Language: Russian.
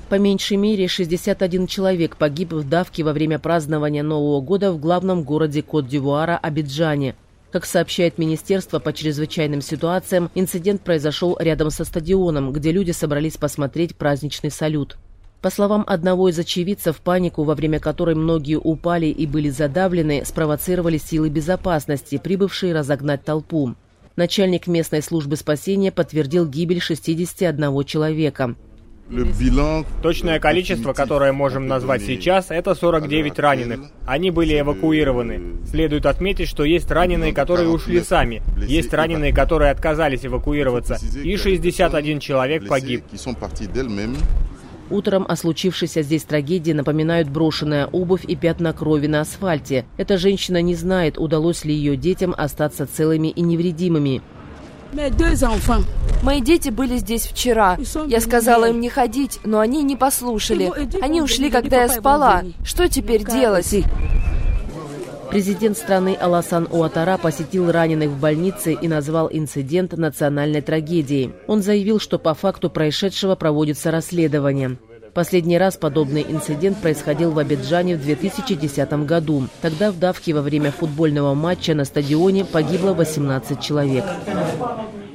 По меньшей мере 61 человек погиб в давке во время празднования Нового года в главном городе Кот-д'Ивуара Абиджане. Как сообщает Министерство по чрезвычайным ситуациям, инцидент произошел рядом со стадионом, где люди собрались посмотреть праздничный салют. По словам одного из очевидцев, панику, во время которой многие упали и были задавлены, спровоцировали силы безопасности, прибывшие разогнать толпу. Начальник местной службы спасения подтвердил гибель 61 человека. Точное количество, которое можем назвать сейчас, это 49 раненых. Они были эвакуированы. Следует отметить, что есть раненые, которые ушли сами, есть раненые, которые отказались эвакуироваться, и 61 человек погиб. Утром о случившейся здесь трагедии напоминают брошенная обувь и пятна крови на асфальте. Эта женщина не знает, удалось ли ее детям остаться целыми и невредимыми. Мои дети были здесь вчера. Я сказала им не ходить, но они не послушали. Они ушли, когда я спала. Что теперь делать? Президент страны Аласан Уатара посетил раненых в больнице и назвал инцидент национальной трагедией. Он заявил, что по факту происшедшего проводится расследование. Последний раз подобный инцидент происходил в Абиджане в 2010 году. Тогда в давке во время футбольного матча на стадионе погибло 18 человек.